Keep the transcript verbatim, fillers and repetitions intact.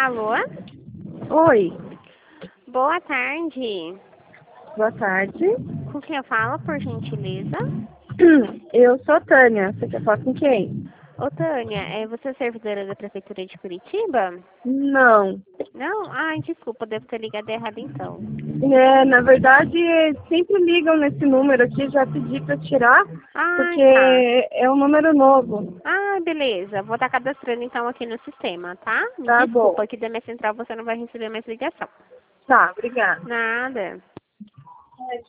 Alô? Oi, Boa tarde. boa tarde. Com quem eu falo, por gentileza? Eu sou Tânia. Você quer falar com quem? Ô, Tânia, é você é servidora da Prefeitura de Curitiba? Não. Não? Ai, desculpa, devo ter ligado errado então. É, na verdade, sempre ligam nesse número aqui, já pedi para tirar, Ai, porque tá. é um número novo. Ah, beleza. Vou estar cadastrando então aqui no sistema, tá? Me Tá bom. desculpa, aqui da minha central você não vai receber mais ligação. Tá, obrigada. Nada.